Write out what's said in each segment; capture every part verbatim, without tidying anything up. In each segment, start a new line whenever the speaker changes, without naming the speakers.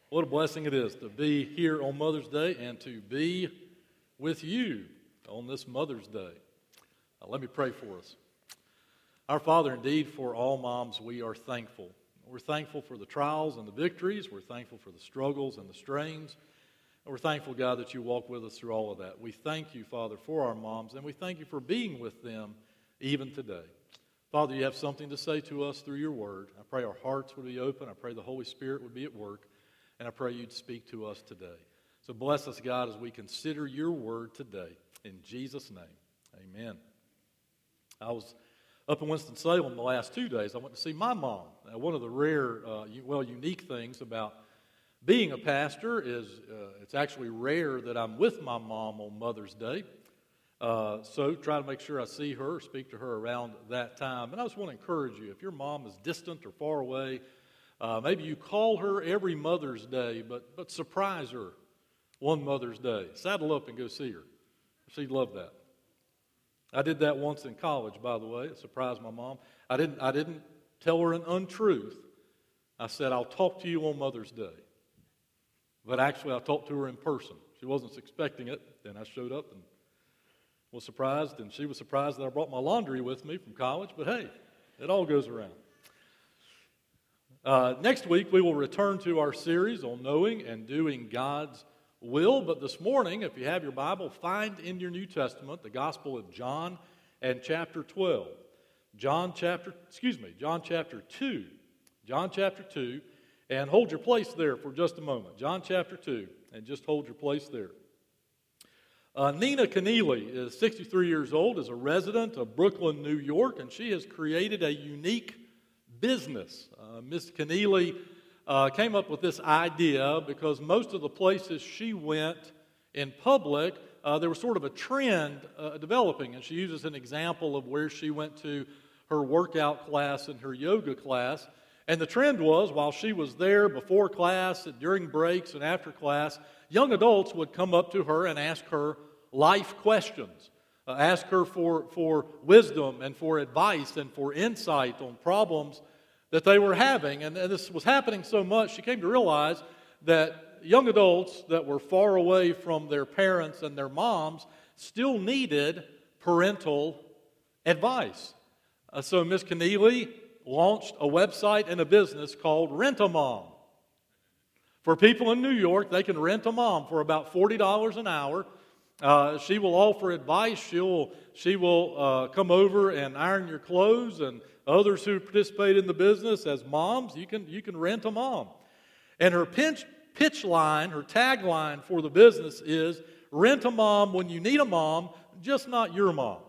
What a blessing it is to be here on Mother's Day and to be with you on this Mother's Day. Uh, let me pray for us. Our Father, indeed, for all moms, we are thankful. We're thankful for the trials and the victories. We're thankful for the struggles and the strains. And we're thankful, God, that you walk with us through all of that. We thank you, Father, for our moms, and we thank you for being with them even today. Father, you have something to say to us through your word. I pray our hearts would be open. I pray the Holy Spirit would be at work. And I pray you'd speak to us today. So bless us, God, as we consider your word today. In Jesus' name, amen. I was up in Winston-Salem the last two days. I went to see my mom. Now, one of the rare, uh, well, unique things about being a pastor is uh, it's actually rare that I'm with my mom on Mother's Day. Uh, so try to make sure I see her or speak to her around that time. And I just want to encourage you, if your mom is distant or far away, Uh, maybe you call her every Mother's Day, but but surprise her one Mother's Day. Saddle up and go see her. She'd love that. I did that once in college, by the way. It surprised my mom. I didn't I didn't tell her an untruth. I said, I'll talk to you on Mother's Day. But actually, I talked to her in person. She wasn't expecting it. Then I showed up and was surprised, and she was surprised that I brought my laundry with me from college. But hey, it all goes around. Uh, next week, we will return to our series on knowing and doing God's will. But this morning, if you have your Bible, find in your New Testament the Gospel of John and chapter twelve. John chapter, excuse me, John chapter two. John chapter two. And hold your place there for just a moment. John chapter two. And just hold your place there. Uh, Nina Keneally is sixty-three years old, is a resident of Brooklyn, New York, and she has created a unique business. Uh, Miss Keneally uh, came up with this idea because most of the places she went in public, uh, there was sort of a trend uh, developing, and she uses an example of where she went to her workout class and her yoga class. And the trend was, while she was there before class and during breaks and after class, young adults would come up to her and ask her life questions. Uh, ask her for, for wisdom and for advice and for insight on problems that they were having. And, and this was happening so much, she came to realize that young adults that were far away from their parents and their moms still needed parental advice. Uh, so Miss Keneally launched a website and a business called Rent-A-Mom. For people in New York, they can rent a mom for about forty dollars an hour. Uh, she will offer advice. She'll, she will uh, come over and iron your clothes, and others who participate in the business as moms, you can, you can rent a mom. And her pitch, pitch line, her tagline for the business is, rent a mom when you need a mom, just not your mom.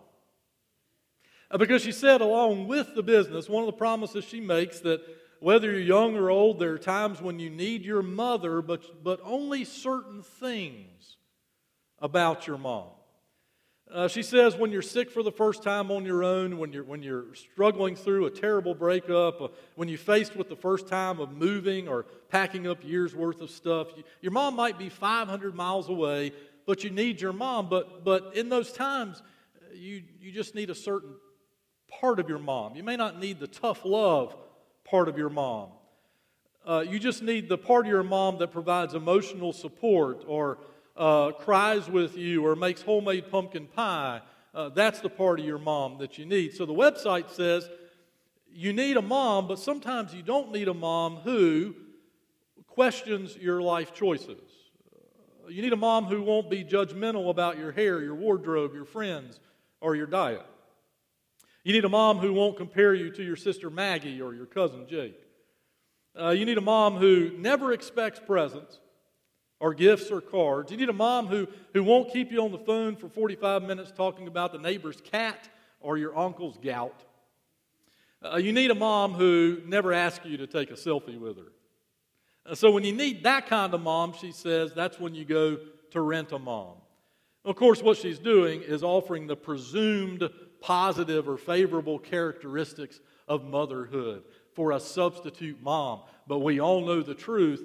Uh, because she said along with the business, one of the promises she makes that whether you're young or old, there are times when you need your mother, but, but only certain things about your mom. Uh, she says when you're sick for the first time on your own, when you're, when you're struggling through a terrible breakup, uh, when you're faced with the first time of moving or packing up years' worth of stuff, you, your mom might be five hundred miles away, but you need your mom. But, but in those times, you, you just need a certain part of your mom. You may not need the tough love part of your mom. Uh, you just need the part of your mom that provides emotional support or Uh, cries with you or makes homemade pumpkin pie. Uh, that's the part of your mom that you need. So the website says you need a mom, but sometimes you don't need a mom who questions your life choices. Uh, you need a mom who won't be judgmental about your hair, your wardrobe, your friends, or your diet. You need a mom who won't compare you to your sister Maggie or your cousin Jake. Uh, you need a mom who never expects presents or gifts or cards. You need a mom who, who won't keep you on the phone for forty-five minutes talking about the neighbor's cat or your uncle's gout. Uh, you need a mom who never asks you to take a selfie with her. Uh, so when you need that kind of mom, she says, that's when you go to Rent-A-Mom. Of course, what she's doing is offering the presumed positive or favorable characteristics of motherhood for a substitute mom. But we all know the truth.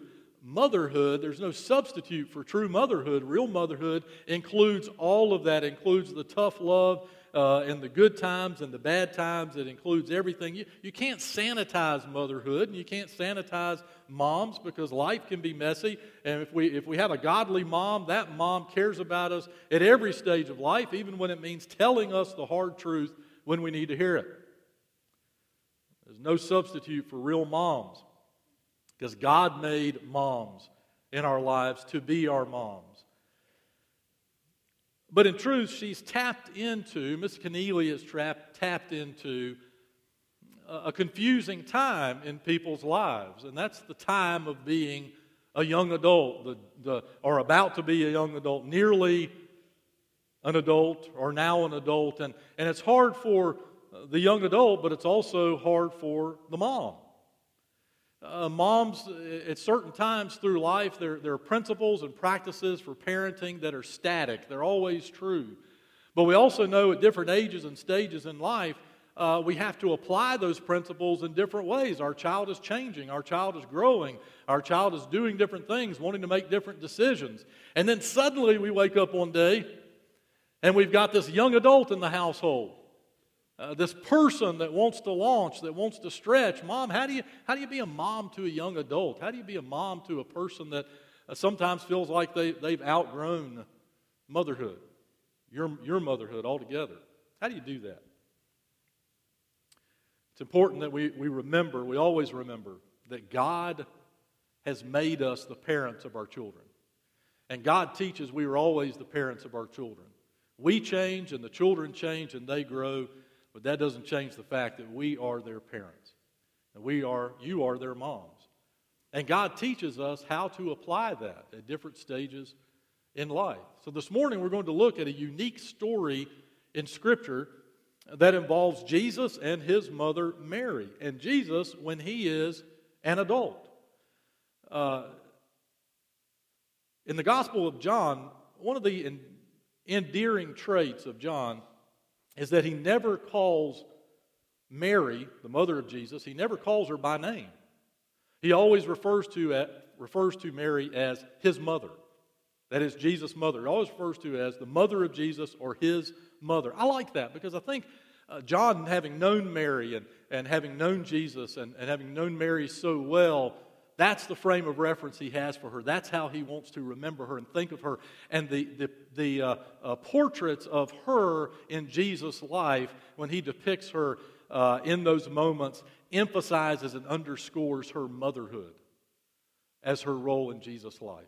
motherhood, there's no substitute for true motherhood. Real motherhood includes all of that. It includes the tough love uh, and the good times and the bad times. It includes everything. You, you can't sanitize motherhood, and you can't sanitize moms, because life can be messy. And if we if we have a godly mom, that mom cares about us at every stage of life, even when it means telling us the hard truth when we need to hear it. There's no substitute for real moms, because God made moms in our lives to be our moms. But in truth, she's tapped into, Miss Keneally has trapped, tapped into a confusing time in people's lives, and that's the time of being a young adult, the, the, or about to be a young adult, nearly an adult, or now an adult, and, and it's hard for the young adult, but it's also hard for the mom. Uh, moms, at certain times through life, there, there are principles and practices for parenting that are static. They're always true. But we also know at different ages and stages in life, uh, we have to apply those principles in different ways. Our child is changing. Our child is growing. Our child is doing different things, wanting to make different decisions. And then suddenly we wake up one day and we've got this young adult in the household. Uh, this person that wants to launch, that wants to stretch. Mom, how do you how do you be a mom to a young adult? How do you be a mom to a person that uh, sometimes feels like they, they've outgrown motherhood, your, your motherhood altogether? How do you do that? It's important that we, we remember, we always remember, that God has made us the parents of our children. And God teaches we are always the parents of our children. We change and the children change and they grow. But that doesn't change the fact that we are their parents. And we are, you are their moms. And God teaches us how to apply that at different stages in life. So this morning we're going to look at a unique story in Scripture that involves Jesus and his mother Mary. And Jesus when he is an adult. Uh, in the Gospel of John, one of the en- endearing traits of John is that he never calls Mary, the mother of Jesus, he never calls her by name. He always refers to, at, refers to Mary as his mother. That is Jesus' mother. He always refers to as the mother of Jesus or his mother. I like that because I think uh, John, having known Mary and, and having known Jesus and, and having known Mary so well, that's the frame of reference he has for her. That's how he wants to remember her and think of her. And the, the, the uh, uh, portraits of her in Jesus' life, when he depicts her uh, in those moments, emphasizes and underscores her motherhood as her role in Jesus' life.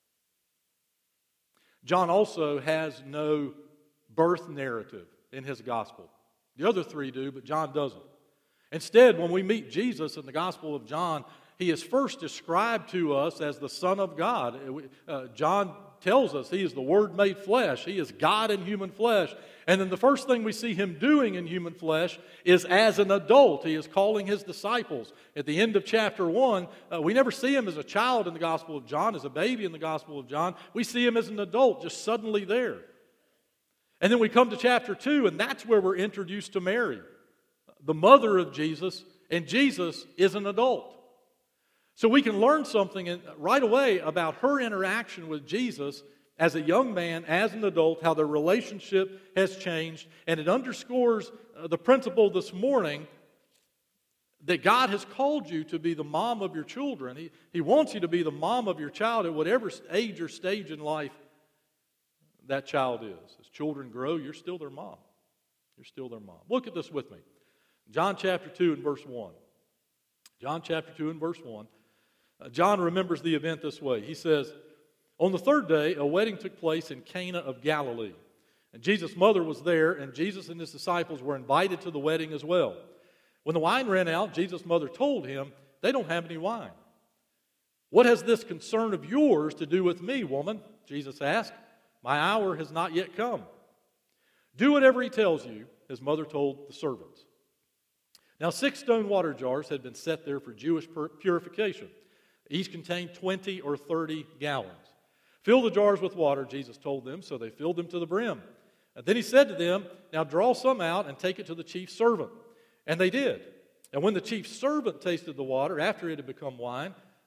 John also has no birth narrative in his gospel. The other three do, but John doesn't. Instead, when we meet Jesus in the Gospel of John, he is first described to us as the Son of God. Uh, John tells us he is the Word made flesh. He is God in human flesh. And then the first thing we see him doing in human flesh is as an adult. He is calling his disciples. At the end of chapter one, uh, we never see him as a child in the Gospel of John, as a baby in the Gospel of John. We see him as an adult, just suddenly there. And then we come to chapter two, and that's where we're introduced to Mary, the mother of Jesus, and Jesus is an adult. So we can learn something right away about her interaction with Jesus as a young man, as an adult, how their relationship has changed. And it underscores the principle this morning that God has called you to be the mom of your children. He, he wants you to be the mom of your child at whatever age or stage in life that child is. As children grow, you're still their mom. You're still their mom. Look at this with me. John chapter two and verse one. John chapter two and verse one. Uh, John remembers the event this way. He says, on the third day, a wedding took place in Cana of Galilee. And Jesus' mother was there, and Jesus and his disciples were invited to the wedding as well. When the wine ran out, Jesus' mother told him, they don't have any wine. What has this concern of yours to do with me, woman? Jesus asked. My hour has not yet come. Do whatever he tells you, his mother told the servants. Now six stone water jars had been set there for Jewish purification. Each contained twenty or thirty gallons. Fill the jars with water, Jesus told them, so they filled them to the brim. And then he said to them, now draw some out and take it to the chief servant. And they did. And when the chief servant tasted the water after it had become wine,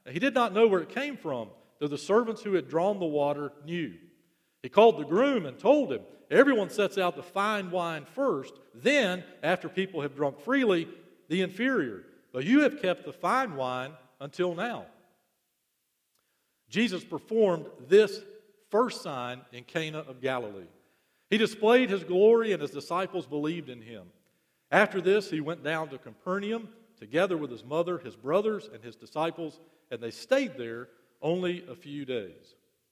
He did not know where it came from, though the servants who had drawn the water knew. He called the groom and told him, everyone sets out the fine wine first, then, after people have drunk freely, the inferior. But you have kept the fine wine until now. Jesus performed this first sign in Cana of Galilee. He displayed his glory, and his disciples believed in him. After this, he went down to Capernaum, together with his mother, his brothers, and his disciples, and they stayed there only a few days.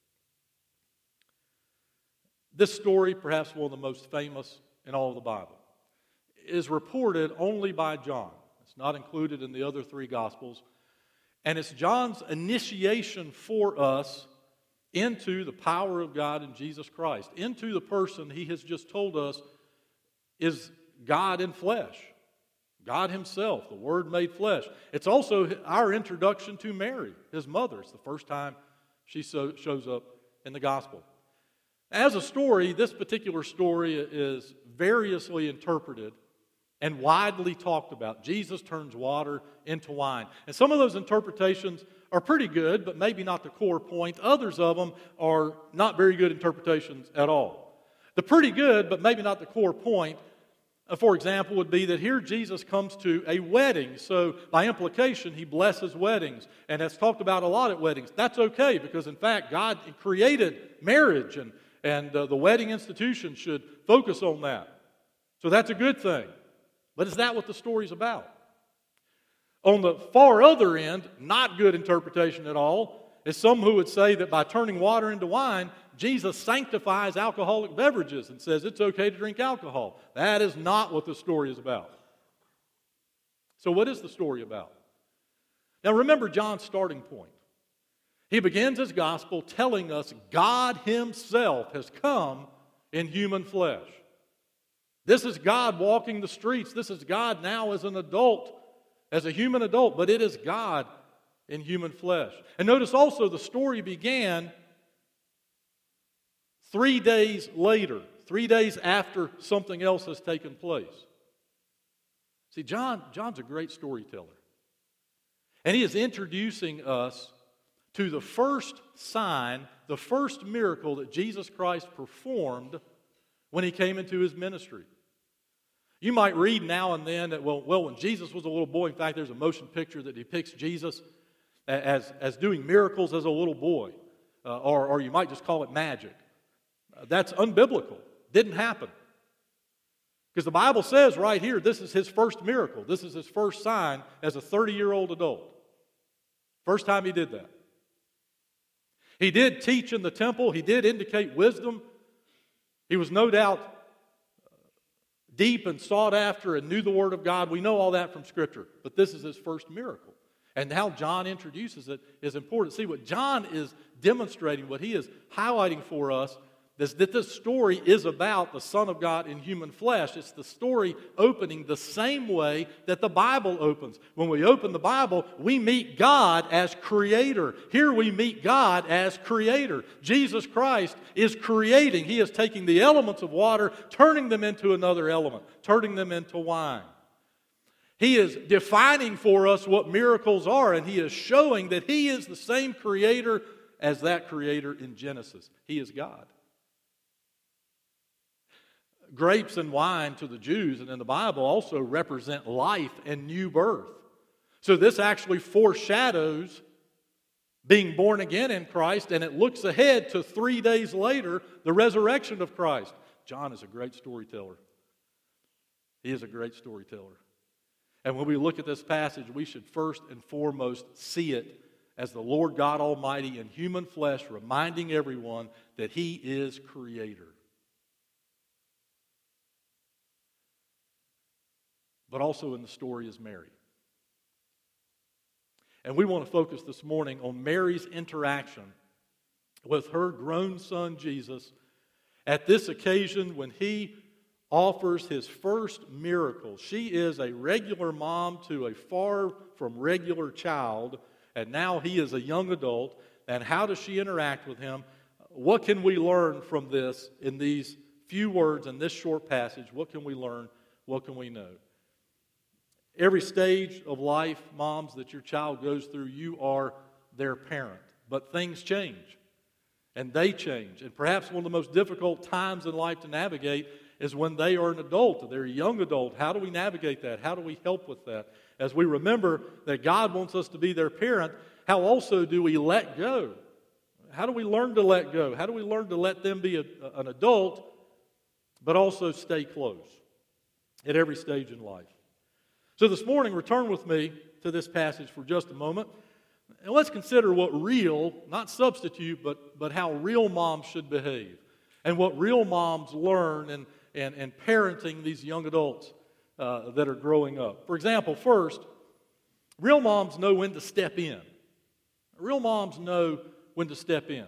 This story, perhaps one of the most famous in all of the Bible, is reported only by John. It's not included in the other three Gospels. And it's John's initiation for us into the power of God in Jesus Christ, into the person he has just told us is God in flesh, God himself, the Word made flesh. It's also our introduction to Mary, his mother. It's the first time she so, shows up in the Gospel. As a story, this particular story is variously interpreted and widely talked about. Jesus turns water into wine. And some of those interpretations are pretty good, but maybe not the core point. Others of them are not very good interpretations at all. The pretty good, but maybe not the core point, uh, for example, would be that here Jesus comes to a wedding. So by implication, he blesses weddings. And that's talked about a lot at weddings. That's okay, because in fact, God created marriage, and, and uh, the wedding institution should focus on that. So that's a good thing. But is that what the story's about? On the far other end, not good interpretation at all, is some who would say that by turning water into wine, Jesus sanctifies alcoholic beverages and says it's okay to drink alcohol. That is not what the story is about. So what is the story about? Now remember John's starting point. He begins his gospel telling us God himself has come in human flesh. This is God walking the streets. This is God now as an adult, as a human adult, but it is God in human flesh. And notice also the story began three days later, three days after something else has taken place. See, John, John's a great storyteller. And he is introducing us to the first sign, the first miracle that Jesus Christ performed when he came into his ministry. You might read now and then that, well, well, when Jesus was a little boy, in fact, there's a motion picture that depicts Jesus as, as doing miracles as a little boy. Uh, or, or you might just call it magic. Uh, that's unbiblical. Didn't happen. Because the Bible says right here, this is his first miracle. This is his first sign as a thirty-year-old adult. First time he did that. He did teach in the temple. He did indicate wisdom. He was no doubt deep and sought after and knew the Word of God. We know all that from Scripture. But this is his first miracle. And how John introduces it is important. See, what John is demonstrating, what he is highlighting for us, is that this story is about the Son of God in human flesh. It's the story opening the same way that the Bible opens. When we open the Bible, we meet God as Creator. Here we meet God as Creator. Jesus Christ is creating. He is taking the elements of water, turning them into another element, turning them into wine. He is defining for us what miracles are, and he is showing that he is the same Creator as that Creator in Genesis. He is God. Grapes and wine to the Jews and in the Bible also represent life and new birth. So this actually foreshadows being born again in Christ, and it looks ahead to three days later, the resurrection of Christ. John is a great storyteller. He is a great storyteller. And when we look at this passage, we should first and foremost see it as the Lord God Almighty in human flesh, reminding everyone that he is Creator. But also in the story is Mary. And we want to focus this morning on Mary's interaction with her grown son Jesus at this occasion when he offers his first miracle. She is a regular mom to a far from regular child, and now he is a young adult. And how does she interact with him? What can we learn from this in these few words in this short passage? What can we learn? What can we know? Every stage of life, moms, that your child goes through, you are their parent. But things change, and they change. And perhaps one of the most difficult times in life to navigate is when they are an adult, they're a young adult. How do we navigate that? How do we help with that? As we remember that God wants us to be their parent, how also do we let go? How do we learn to let go? How do we learn to let them be a, an adult, but also stay close at every stage in life? So this morning, return with me to this passage for just a moment, and let's consider what real, not substitute, but, but how real moms should behave, and what real moms learn in, in, in parenting these young adults uh, that are growing up. For example, first, real moms know when to step in. Real moms know when to step in.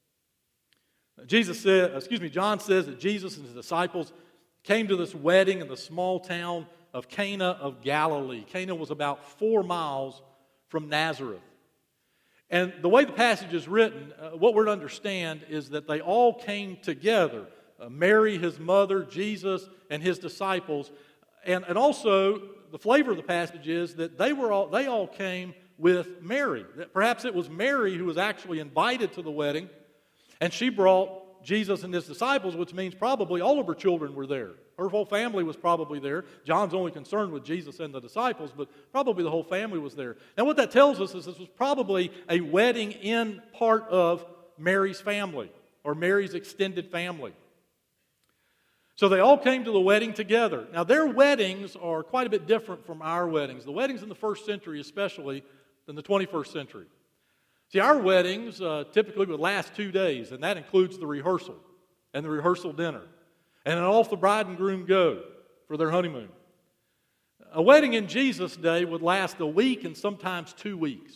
Jesus said, excuse me, John says that Jesus and his disciples came to this wedding in the small town of Cana of Galilee. Cana was about four miles from Nazareth. And the way the passage is written, uh, what we're to understand is that they all came together. Uh, Mary, his mother, Jesus, and his disciples. And, and also, the flavor of the passage is that they were all, they all came with Mary. That perhaps it was Mary who was actually invited to the wedding, and she brought Jesus and his disciples, which means probably all of her children were there. Her whole family was probably there. John's only concerned with Jesus and the disciples, but probably the whole family was there. And what that tells us is this was probably a wedding in part of Mary's family, or Mary's extended family. So they all came to the wedding together. Now, their weddings are quite a bit different from our weddings. The weddings in the first century especially than the twenty-first century. See, our weddings uh, typically would last two days, and that includes the rehearsal and the rehearsal dinner. And then off the bride and groom go for their honeymoon. A wedding in Jesus' day would last a week and sometimes two weeks.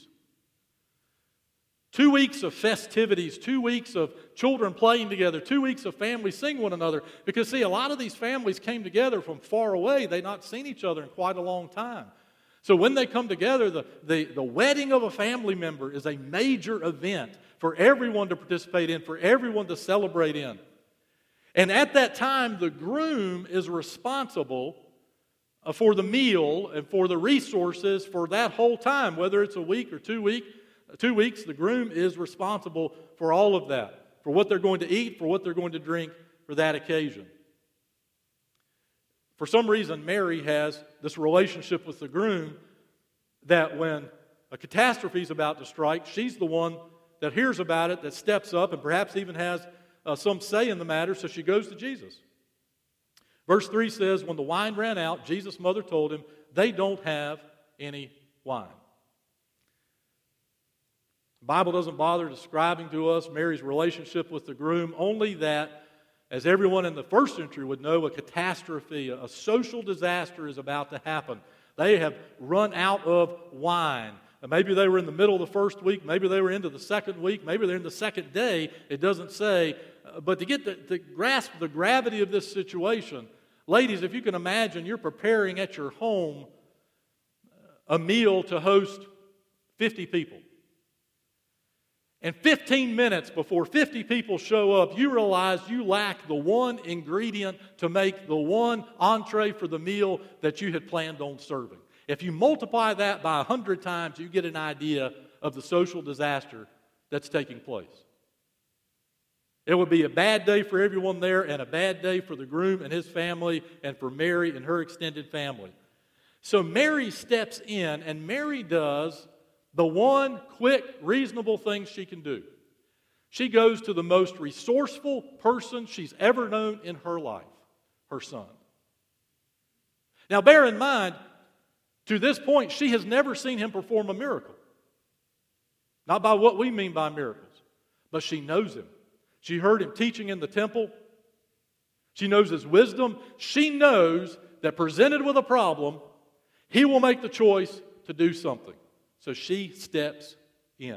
Two weeks of festivities, two weeks of children playing together, two weeks of families seeing one another. Because, see, a lot of these families came together from far away. They'd not seen each other in quite a long time. So when they come together, the, the, the wedding of a family member is a major event for everyone to participate in, for everyone to celebrate in. And at that time, the groom is responsible for the meal and for the resources for that whole time, whether it's a week or two weeks. Two weeks, the groom is responsible for all of that, for what they're going to eat, for what they're going to drink for that occasion. For some reason, Mary has this relationship with the groom that when a catastrophe is about to strike, she's the one that hears about it, that steps up, and perhaps even has uh, some say in the matter, so she goes to Jesus. Verse three says, when the wine ran out, Jesus' mother told him, they don't have any wine. The Bible doesn't bother describing to us Mary's relationship with the groom, only that, as everyone in the first century would know, a catastrophe, a social disaster is about to happen. They have run out of wine. And maybe they were in the middle of the first week, maybe they were into the second week, maybe they're in the second day, it doesn't say. But to get the, to grasp the gravity of this situation, ladies, if you can imagine, you're preparing at your home a meal to host fifty people. And fifteen minutes before fifty people show up, you realize you lack the one ingredient to make the one entree for the meal that you had planned on serving. If you multiply that by a hundred times, you get an idea of the social disaster that's taking place. It would be a bad day for everyone there, and a bad day for the groom and his family, and for Mary and her extended family. So Mary steps in, and Mary does the one quick, reasonable thing she can do. She goes to the most resourceful person she's ever known in her life, her son. Now, bear in mind, to this point, she has never seen him perform a miracle. Not by what we mean by miracles, but she knows him. She heard him teaching in the temple. She knows his wisdom. She knows that presented with a problem, he will make the choice to do something. So she steps in.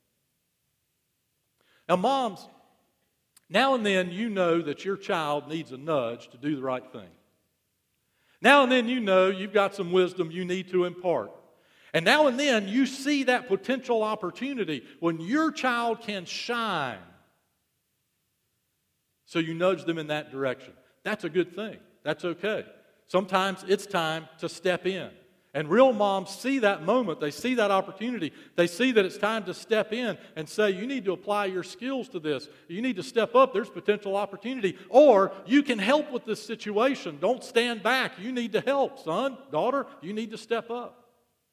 Now, moms, now and then you know that your child needs a nudge to do the right thing. Now and then you know you've got some wisdom you need to impart. And now and then you see that potential opportunity when your child can shine. So you nudge them in that direction. That's a good thing. That's okay. Sometimes it's time to step in. And real moms see that moment. They see that opportunity. They see that it's time to step in and say, you need to apply your skills to this. You need to step up. There's potential opportunity. Or you can help with this situation. Don't stand back. You need to help, son, daughter. You need to step up.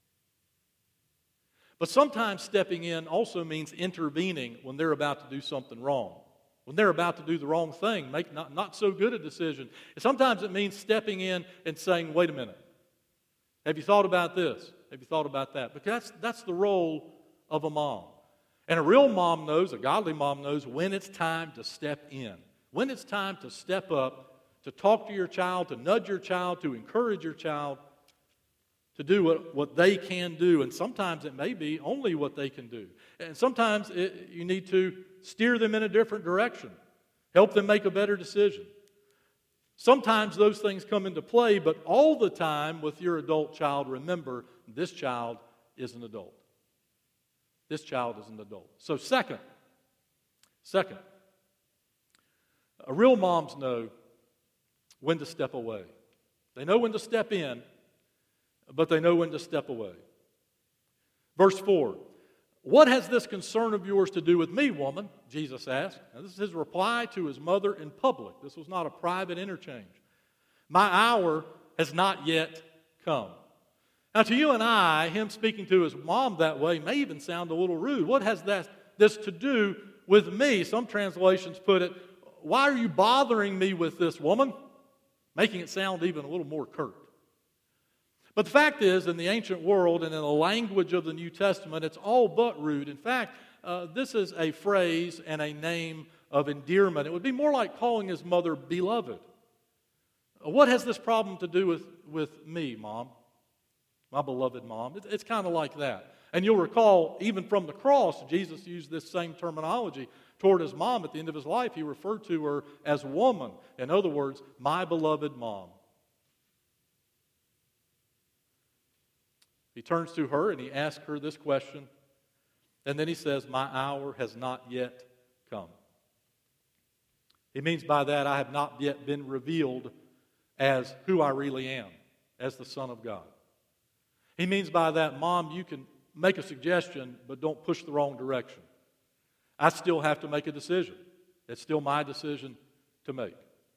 But sometimes stepping in also means intervening when they're about to do something wrong. When they're about to do the wrong thing, make not, not so good a decision. And sometimes it means stepping in and saying, wait a minute. Have you thought about this? Have you thought about that? Because that's, that's the role of a mom. And a real mom knows, a godly mom knows when it's time to step in. When it's time to step up, to talk to your child, to nudge your child, to encourage your child, to do what, what they can do. And sometimes it may be only what they can do. And sometimes it, you need to steer them in a different direction. Help them make a better decision. Sometimes those things come into play, but all the time with your adult child, remember, this child is an adult. This child is an adult. So second, second, real moms know when to step away. They know when to step in, but they know when to step away. Verse four, what has this concern of yours to do with me, woman? Jesus asked. Now, this is his reply to his mother in public. This was not a private interchange. My hour has not yet come. Now, to you and I, him speaking to his mom that way may even sound a little rude. What has that, this to do with me? Some translations put it, why are you bothering me with this, woman? Making it sound even a little more curt. But the fact is, in the ancient world and in the language of the New Testament, it's all but rude. In fact, uh, this is a phrase and a name of endearment. It would be more like calling his mother beloved. Uh, what has this problem to do with, with me, Mom? My beloved Mom. It, it's kind of like that. And you'll recall, even from the cross, Jesus used this same terminology toward his mom at the end of his life. He referred to her as woman. In other words, my beloved Mom. He turns to her and he asks her this question. And then he says, my hour has not yet come. He means by that, I have not yet been revealed as who I really am, as the Son of God. He means by that, Mom, you can make a suggestion, but don't push the wrong direction. I still have to make a decision. It's still my decision to make.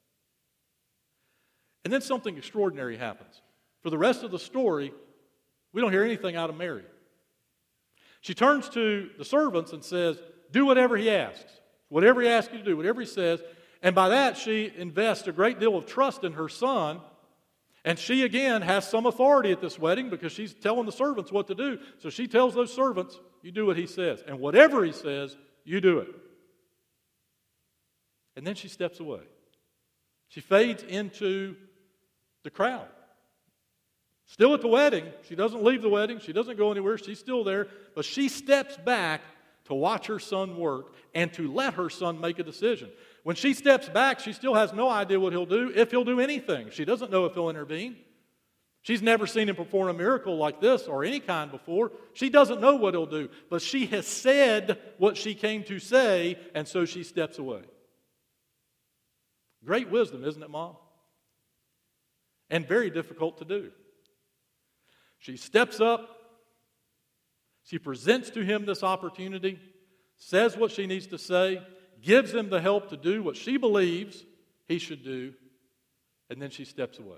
And then something extraordinary happens. For the rest of the story, we don't hear anything out of Mary. She turns to the servants and says, do whatever he asks. Whatever he asks you to do, whatever he says. And by that, she invests a great deal of trust in her son. And she, again, has some authority at this wedding because she's telling the servants what to do. So she tells those servants, you do what he says. And whatever he says, you do it. And then she steps away. She fades into the crowd. Still at the wedding. She doesn't leave the wedding. She doesn't go anywhere. She's still there. But she steps back to watch her son work and to let her son make a decision. When she steps back, she still has no idea what he'll do, if he'll do anything. She doesn't know if he'll intervene. She's never seen him perform a miracle like this or any kind before. She doesn't know what he'll do. But she has said what she came to say, and so she steps away. Great wisdom, isn't it, Mom? And very difficult to do. She steps up, she presents to him this opportunity, says what she needs to say, gives him the help to do what she believes he should do, and then she steps away.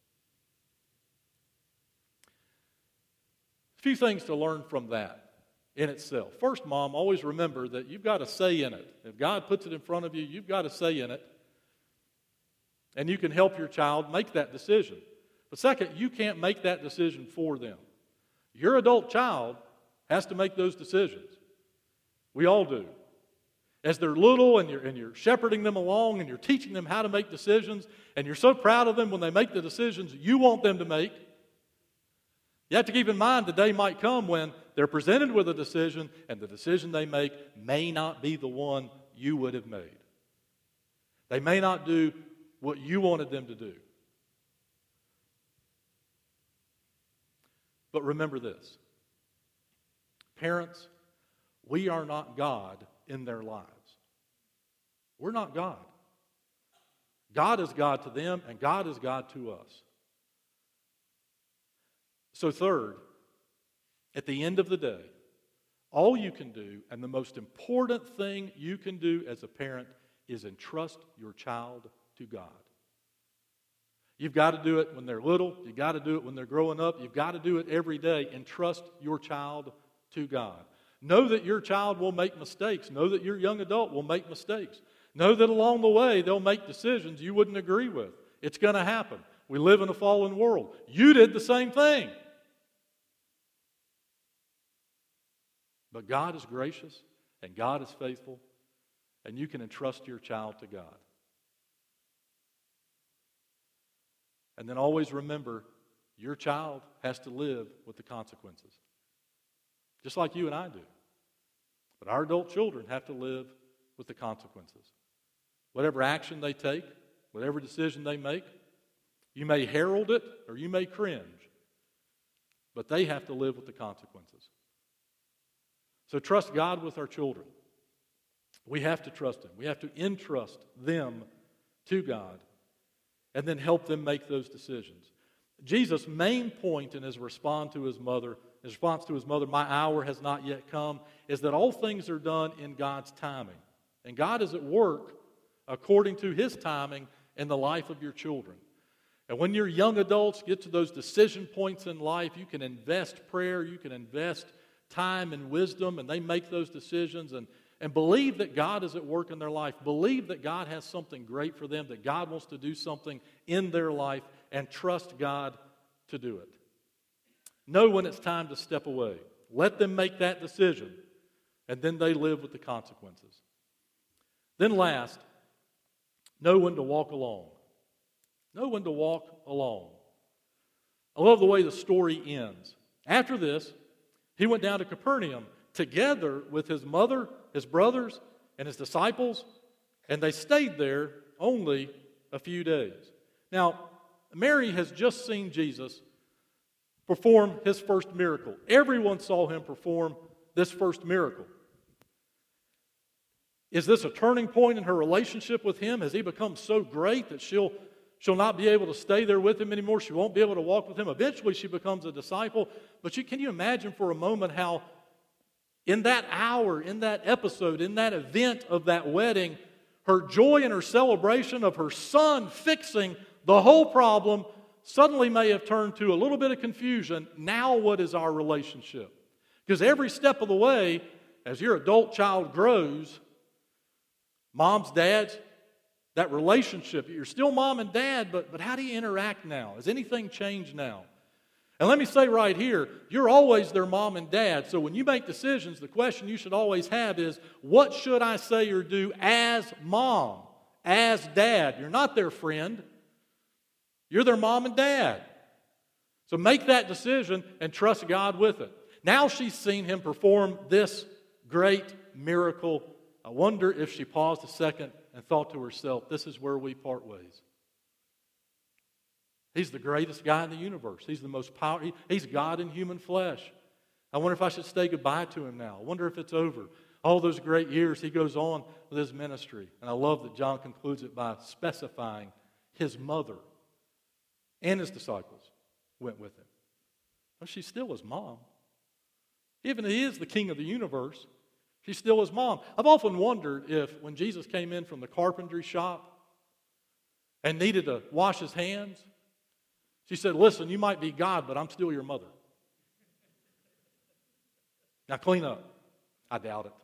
A few things to learn from that in itself. First, Mom, always remember that you've got a say in it. If God puts it in front of you, you've got a say in it, and you can help your child make that decision. But second, you can't make that decision for them. Your adult child has to make those decisions. We all do. As they're little and you're, and you're shepherding them along and you're teaching them how to make decisions and you're so proud of them when they make the decisions you want them to make, you have to keep in mind the day might come when they're presented with a decision and the decision they make may not be the one you would have made. They may not do what you wanted them to do. But remember this. Parents, we are not God in their lives. We're not God. God is God to them, and God is God to us. So third, at the end of the day, all you can do, and the most important thing you can do as a parent, is entrust your child to God. You've got to do it when they're little. You've got to do it when they're growing up. You've got to do it every day. Entrust your child to God. Know that your child will make mistakes. Know that your young adult will make mistakes. Know that along the way they'll make decisions you wouldn't agree with. It's going to happen. We live in a fallen world. You did the same thing. But God is gracious and God is faithful, and you can entrust your child to God. And then always remember, your child has to live with the consequences. Just like you and I do. But our adult children have to live with the consequences. Whatever action they take, whatever decision they make, you may herald it or you may cringe, but they have to live with the consequences. So trust God with our children. We have to trust Him. We have to entrust them to God and then help them make those decisions. Jesus' main point in his response to his mother, his response to his mother, "My hour has not yet come," is that all things are done in God's timing. And God is at work according to His timing in the life of your children. And when your young adults get to those decision points in life, you can invest prayer, you can invest time and wisdom, and they make those decisions, and, and believe that God is at work in their life. Believe that God has something great for them, that God wants to do something in their life, and trust God to do it. Know when it's time to step away. Let them make that decision, and then they live with the consequences. Then last, know when to walk alone. Know when to walk alone. I love the way the story ends. After this, he went down to Capernaum together with his mother, his brothers, and his disciples, and they stayed there only a few days. Now, Mary has just seen Jesus perform his first miracle. Everyone saw him perform this first miracle. Is this a turning point in her relationship with him? Has he become so great that she'll She'll not be able to stay there with him anymore? She won't be able to walk with him. Eventually, she becomes a disciple. But you, can you imagine for a moment how in that hour, in that episode, in that event of that wedding, her joy and her celebration of her son fixing the whole problem suddenly may have turned to a little bit of confusion. Now what is our relationship? Because every step of the way, as your adult child grows, moms, dads, that relationship, you're still mom and dad, but, but how do you interact now? Has anything changed now? And let me say right here, you're always their mom and dad, so when you make decisions, the question you should always have is, what should I say or do as mom, as dad? You're not their friend. You're their mom and dad. So make that decision and trust God with it. Now she's seen him perform this great miracle. I wonder if she paused a second and thought to herself, this is where we part ways. He's the greatest guy in the universe. He's the most powerful. He's God in human flesh. I wonder if I should say goodbye to him now. I wonder if it's over. All those great years he goes on with his ministry. And I love that John concludes it by specifying his mother and his disciples went with him. Well, she's still his mom. Even if he is the king of the universe, she's still his mom. I've often wondered if when Jesus came in from the carpentry shop and needed to wash his hands, she said, listen, you might be God, but I'm still your mother. Now clean up. I doubt it.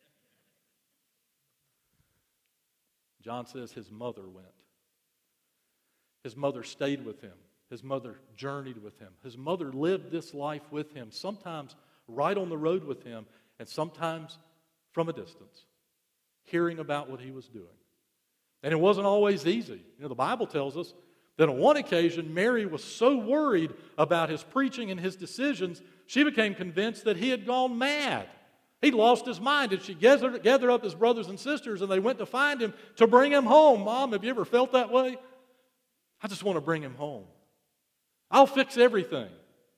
John says his mother went. His mother stayed with him. His mother journeyed with him. His mother lived this life with him, sometimes right on the road with him, and sometimes from a distance, hearing about what he was doing. And it wasn't always easy. You know, the Bible tells us that on one occasion, Mary was so worried about his preaching and his decisions, she became convinced that he had gone mad. He'd lost his mind, and she gathered, gathered up his brothers and sisters, and they went to find him to bring him home. Mom, have you ever felt that way? I just want to bring him home. I'll fix everything.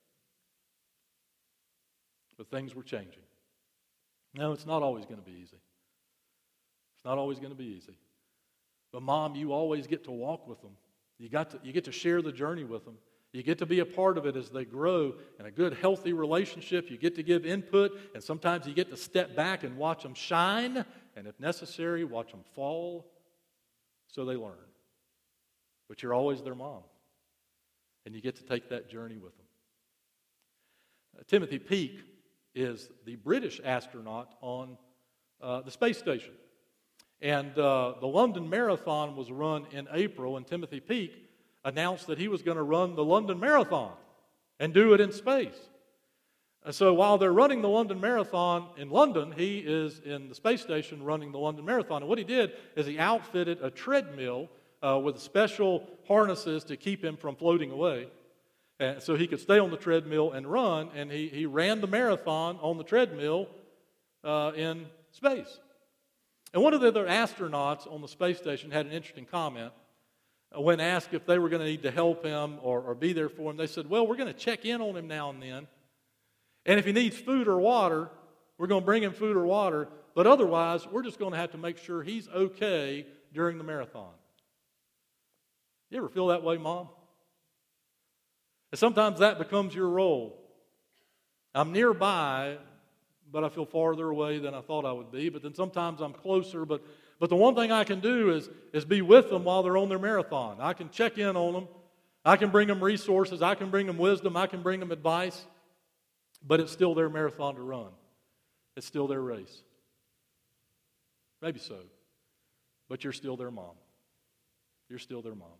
But things were changing. No, it's not always going to be easy. It's not always going to be easy. But Mom, you always get to walk with them. You got to, you get to share the journey with them. You get to be a part of it as they grow in a good, healthy relationship. You get to give input, and sometimes you get to step back and watch them shine, and if necessary, watch them fall so they learn. But you're always their mom, and you get to take that journey with them. Uh, Timothy Peake is the British astronaut on uh, the space station. And uh, the London Marathon was run in April, and Timothy Peake announced that he was going to run the London Marathon and do it in space. And so while they're running the London Marathon in London, he is in the space station running the London Marathon. And what he did is he outfitted a treadmill uh, with special harnesses to keep him from floating away. And so he could stay on the treadmill and run, and he, he ran the marathon on the treadmill uh, in space. And one of the other astronauts on the space station had an interesting comment. When asked if they were going to need to help him or, or be there for him, they said, well, we're going to check in on him now and then. And if he needs food or water, we're going to bring him food or water. But otherwise, we're just going to have to make sure he's okay during the marathon. You ever feel that way, Mom? And sometimes that becomes your role. I'm nearby, but I feel farther away than I thought I would be. But then sometimes I'm closer, but But the one thing I can do is, is be with them while they're on their marathon. I can check in on them. I can bring them resources. I can bring them wisdom. I can bring them advice. But it's still their marathon to run. It's still their race. Maybe so. But you're still their mom. You're still their mom.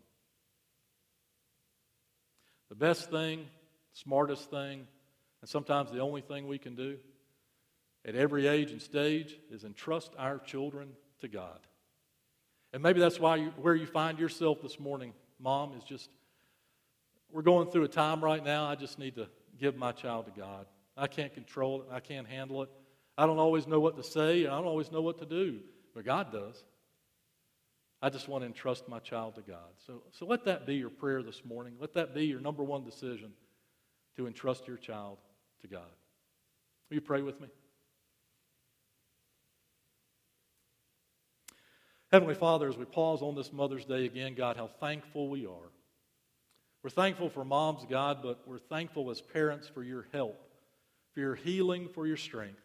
The best thing, smartest thing, and sometimes the only thing we can do at every age and stage is entrust our children to God. And maybe that's why you, where you find yourself this morning, Mom, is just, we're going through a time right now, I just need to give my child to God. I can't control it. I can't handle it. I don't always know what to say. I don't always know what to do. But God does. I just want to entrust my child to God. So, so let that be your prayer this morning. Let that be your number one decision, to entrust your child to God. Will you pray with me? Heavenly Father, as we pause on this Mother's Day again, God, how thankful we are. We're thankful for moms, God, but we're thankful as parents for your help, for your healing, for your strength.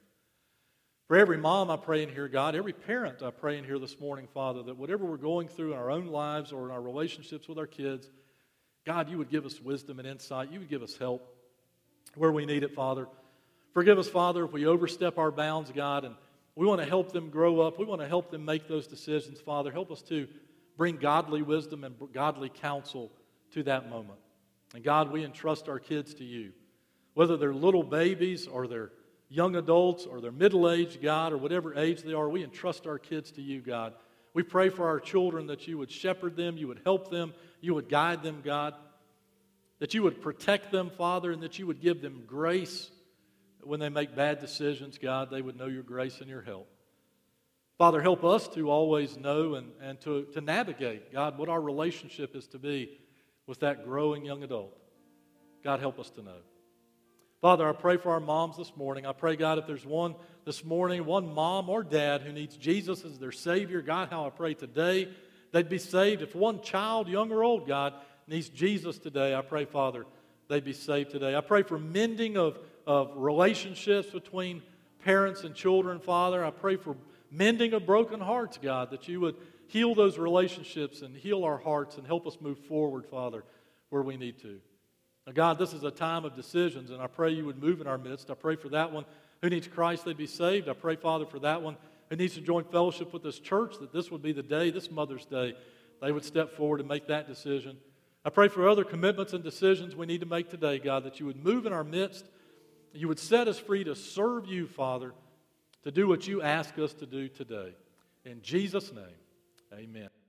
For every mom I pray in here, God, every parent I pray in here this morning, Father, that whatever we're going through in our own lives or in our relationships with our kids, God, you would give us wisdom and insight. You would give us help where we need it, Father. Forgive us, Father, if we overstep our bounds, God, and we want to help them grow up. We want to help them make those decisions, Father. Help us to bring godly wisdom and godly counsel to that moment. And God, we entrust our kids to you. Whether they're little babies or they're young adults or they're middle-aged, God, or whatever age they are, we entrust our kids to you, God. We pray for our children that you would shepherd them, you would help them, you would guide them, God. That you would protect them, Father, and that you would give them grace. When they make bad decisions, God, they would know your grace and your help. Father, help us to always know and, and to, to navigate, God, what our relationship is to be with that growing young adult. God, help us to know. Father, I pray for our moms this morning. I pray, God, if there's one this morning, one mom or dad who needs Jesus as their Savior, God, how I pray today they'd be saved. If one child, young or old, God, needs Jesus today, I pray, Father, they'd be saved today. I pray for mending of of relationships between parents and children, Father. I pray for mending of broken hearts, God, that you would heal those relationships and heal our hearts and help us move forward, Father, where we need to. Now, God, this is a time of decisions, and I pray you would move in our midst. I pray for that one who needs Christ, they'd be saved. I pray, Father, for that one who needs to join fellowship with this church, that this would be the day, this Mother's Day, they would step forward and make that decision. I pray for other commitments and decisions we need to make today, God, that you would move in our midst. You would set us free to serve you, Father, to do what you ask us to do today. In Jesus' name, amen.